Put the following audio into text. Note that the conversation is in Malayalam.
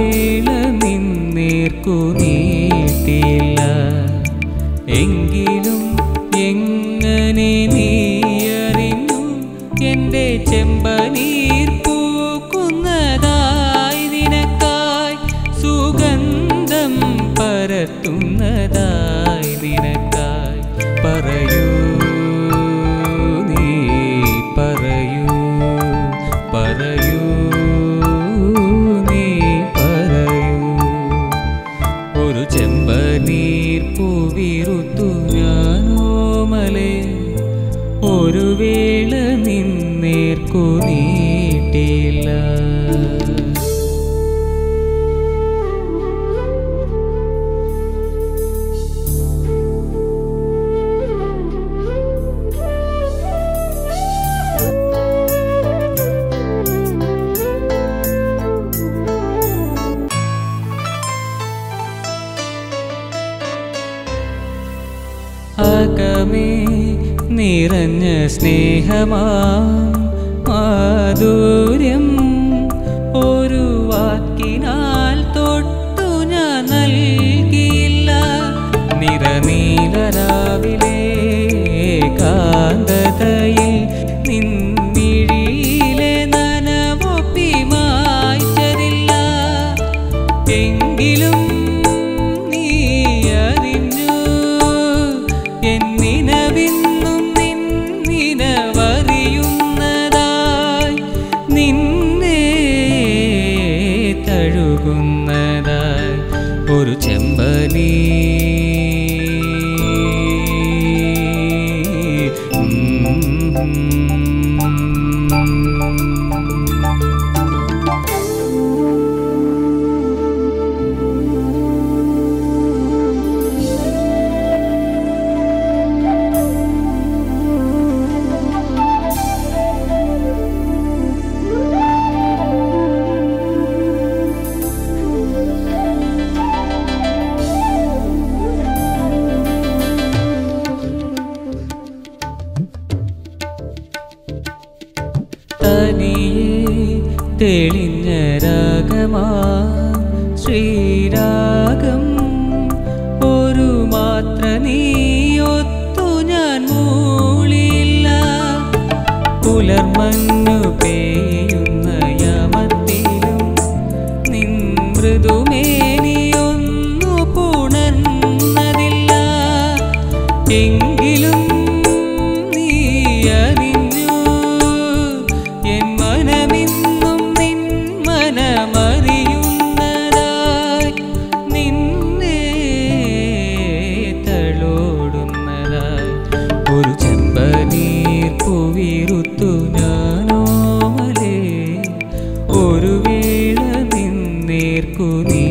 വേള നിന്നേർക്കു നീട്ടില്ല. എങ്കിലും എങ്ങനെ നീ അറിഞ്ഞു എൻ്റെ ചെമ്പനീർ പൂക്കുന്നതായി, നിനക്കായി സുഗന്ധം പരത്തുന്നതായി, നിനക്കായി. പറയൂ നീ പറയൂ, പറയൂ നീ പറയൂ. ഒരു ചെമ്പനീർ പൂവിറുത്തു ഞാനോമലേ, ഒരു വേള നിന്നേർക്കു നീട്ടില്ല. അകമേ നിറഞ്ഞ സ്നേഹമാം മാധുര്യം ഒരു വാക്കിനാൽ തൊട്ടു ഞാൻ നൽകിയില്ല. നിറനീലരാവിലെ കാന്തതയിൽ നിൻമിഴിയിലെ നനവൊപ്പി മായ്ച്ചതില്ല. എങ്കിലും നീ അറിഞ്ഞു എന്നിനവിന്നും നിന്നവറിയുന്നതായി, നിന്നെ തഴുകുന്നതായി. ഒരു ചെമ്പനീർ തനിയെ തെളിഞ്ഞ രാഗമാ ശ്രീരാഗം, ഒരു മാത്ര നീയൊത്തു ഞാൻ മൂളിയില്ല. പുലർമഞ്ഞു പെയ്യുന്ന യമത്തിലും നിൻ മൃദുമേനിയൊന്നു പുണർന്നതില്ല. എങ്കിലും നീ അറിഞ്ഞു എൻ മനമിന്നും നിൻ മനമറിയുന്നതായി, നിന്നെ തലോടുന്നതായി. ഒരു ചെമ്പനീർ പൂവിറുത്തു ഞാനോമലേ, ഒരു വേള നിന്നേർക്കു നീ